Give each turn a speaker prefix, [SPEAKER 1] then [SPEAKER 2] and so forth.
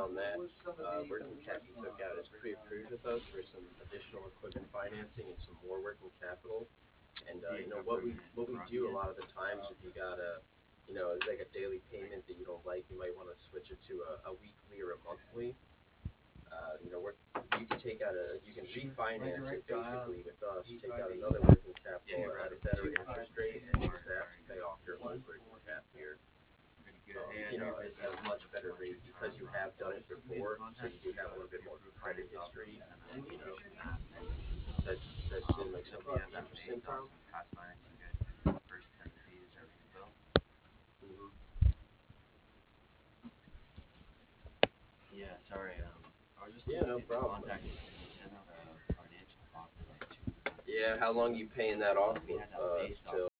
[SPEAKER 1] on that, working cap you took out is pre-approved with us for some additional equipment financing and some more working capital. And what we do a lot of the times, if you got like a daily payment that you don't like, you might want to switch it to a weekly or a monthly. You can take out you can refinance it basically with us, take out another working capital at a better interest rate, and use that to pay off your old working cap here. At a much better rate because you have done it before, so you do have a little bit more credit history. That seemed like something interesting, Tom. Hmm.
[SPEAKER 2] Yeah, sorry. I was just
[SPEAKER 1] Yeah,
[SPEAKER 2] looking
[SPEAKER 1] no
[SPEAKER 2] to get in
[SPEAKER 1] problem.
[SPEAKER 2] contact with him. He sent out a financial offer like 2 months
[SPEAKER 1] Yeah,
[SPEAKER 2] ago.
[SPEAKER 1] how long you paying that off
[SPEAKER 2] We had that
[SPEAKER 1] of
[SPEAKER 2] based off
[SPEAKER 1] till?